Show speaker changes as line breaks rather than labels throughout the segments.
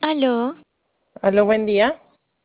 Aló,
Aló, buen día.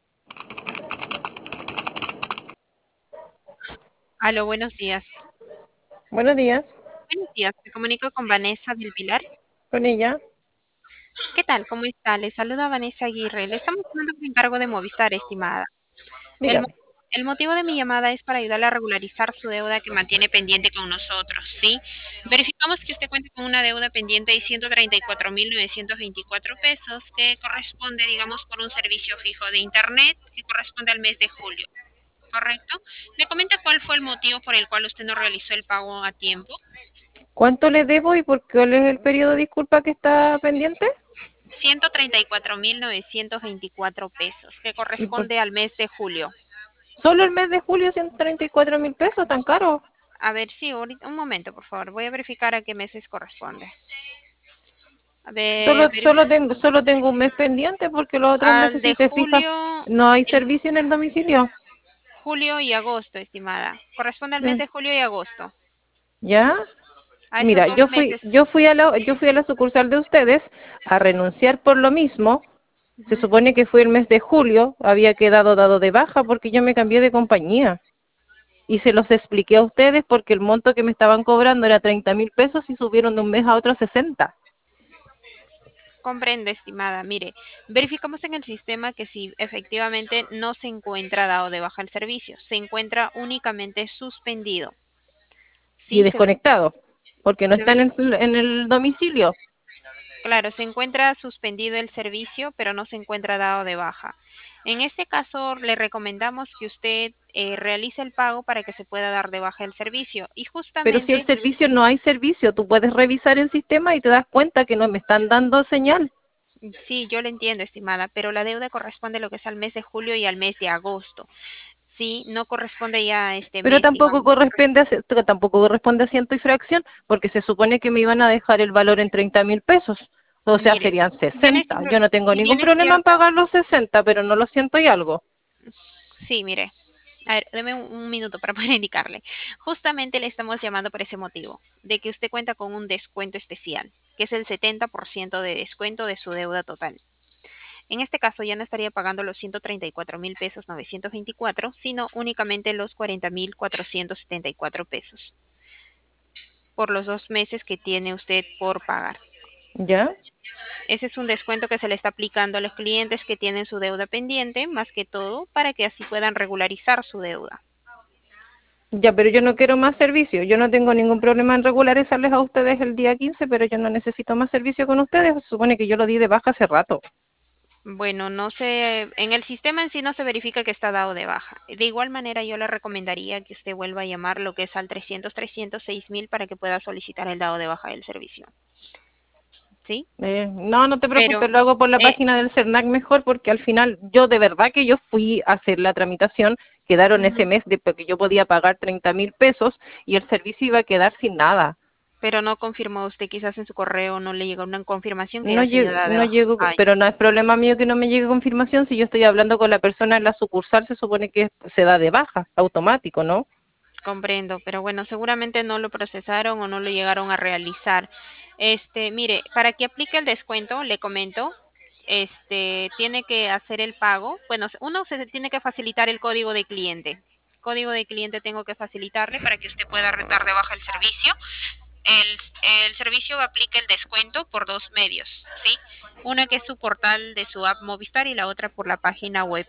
Aló, buenos días.
Buenos días.
Buenos días, me comunico con Vanessa del Pilar.
Con ella.
¿Qué tal? ¿Cómo está? Le saluda Vanessa Aguirre. Le estamos llamando por encargo de Movistar, estimada. El, mo-
Dígame.
el motivo de mi llamada es para ayudarle a regularizar su deuda que mantiene pendiente con nosotros, ¿sí? Verificamos que usted cuenta con una deuda pendiente de 134.924 pesos que corresponde, digamos, por un servicio fijo de Internet que corresponde al mes de julio, ¿correcto? ¿Me comenta cuál fue el motivo por el cual usted no realizó el pago a tiempo?
¿Cuánto le debo y por cuál es el periodo de disculpa que está pendiente?
134.924 pesos, que
¿Y por
corresponde al mes de julio.
solo el mes de julio 134.000 pesos? ¿Tan caro?
A ver, sí, ahorita, un momento, por favor. Voy a verificar a qué meses corresponde. A ver,
Solo tengo un mes pendiente porque los otros
al
meses,
de
si se fija,
julio,
no hay
el
servicio en el domicilio.
julio y agosto, estimada. Corresponde al mes
Mm,
de julio y agosto.
¿Ya?
A esos
Mira,
dos
yo fui,
meses.
yo fui a la, yo fui a la sucursal de ustedes a renunciar por lo mismo. Se
Ujú.
supone que fue el mes de julio, había quedado dado de baja porque yo me cambié de compañía. Y se los expliqué a ustedes porque el monto que me estaban cobrando era 30.000 pesos y subieron de un mes a otro a 60.
Comprende, estimada. Mire, verificamos en el sistema que si efectivamente no se encuentra dado de baja el servicio, se encuentra únicamente suspendido.
Y
Sí,
desconectado, porque no
se
está en
verifica.
el domicilio.
Claro, se encuentra suspendido el servicio, pero no se encuentra dado de baja. En este caso, le recomendamos que usted realice el pago para que se pueda dar de baja el servicio. Y
Pero si el
justamente,
servicio no hay servicio, tú puedes revisar el sistema y te das cuenta que no me están dando señal.
sí, yo le entiendo, estimada, pero la deuda corresponde a lo que es al mes de julio y al mes de agosto. Sí, no corresponde ya a este
Pero
mes, digamos.
tampoco corresponde a ciento y fracción, porque se supone que me iban a dejar el valor en 30.000 pesos. O sea,
Mire,
serían
si bien es,
60. Yo no tengo
si
ningún
bien es
problema en
cierto,
pagar los 60, pero no lo siento y algo.
sí, mire. A ver, deme un minuto para poder indicarle. Justamente le estamos llamando por ese motivo, de que usted cuenta con un descuento especial, que es el 70% de descuento de su deuda total. En este caso ya no estaría pagando los 134.000 pesos 924, sino únicamente los 40.474 pesos por los 2 meses que tiene usted por pagar.
¿Ya?
Ese es un descuento que se le está aplicando a los clientes que tienen su deuda pendiente, más que todo, para que así puedan regularizar su deuda.
Ya, pero yo no quiero más servicio. Yo no tengo ningún problema en regularizarles a ustedes el día 15, pero yo no necesito más servicio con ustedes. Se supone que yo lo di de baja hace rato.
Bueno, no se, en el sistema en sí no se verifica que está dado de baja. De igual manera, yo le recomendaría que usted vuelva a llamar lo que es al 300-306.000 para que pueda solicitar el dado de baja del servicio. ¿Sí?
No, no te
Pero,
preocupes, lo hago por la
eh,
página del CERNAC mejor porque al final yo de verdad que yo fui a hacer la tramitación, quedaron ese
ujú,
mes de que yo podía pagar 30.000 pesos y el servicio iba a quedar sin nada.
pero no confirmó usted, quizás en su correo no le llegó una confirmación que
No
ya se dio
llego,
dado de
no
baja.
llego,
Ay,
pero no es problema mío que no me llegue confirmación si yo estoy hablando con la persona en la sucursal, se supone que se da de baja, automático, ¿no?
comprendo, pero bueno, seguramente no lo procesaron o no lo llegaron a realizar. Mire, para que aplique el descuento, le comento, tiene que hacer el pago. Bueno, uno se tiene que facilitar el código de cliente. Código de cliente tengo que facilitarle para que usted pueda dar de baja el servicio. El servicio aplica el descuento por dos medios, ¿sí? Una que es su portal de su app Movistar y la otra por la página web.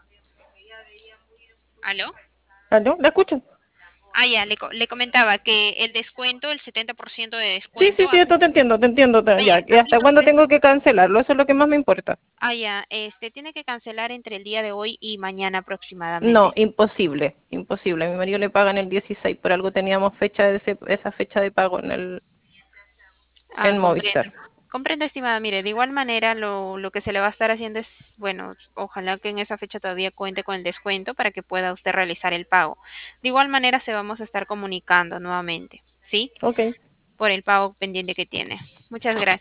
¿Aló?
¿Aló? ¿La escucho?
Ah, ya, le comentaba que el descuento, el 70% de
Sí, sí,
descuento,
sí, esto te entiendo, te entiendo. Ya, ¿y hasta
aplica
cuándo
usted.
tengo que cancelarlo? Eso es lo que más me importa.
Ah, ya, tiene que cancelar entre el día de hoy y mañana
No,
aproximadamente.
imposible, imposible. A mi marido le pagan el 16, por algo teníamos esa fecha de pago
Ah,
en
comprendo.
Movistar.
Comprendo, estimada. Mire, de igual manera, lo que se le va a estar haciendo es, bueno, ojalá que en esa fecha todavía cuente con el descuento para que pueda usted realizar el pago. De igual manera, se vamos a estar comunicando nuevamente, ¿sí?
Ok.
Por el pago pendiente que tiene. Muchas gracias.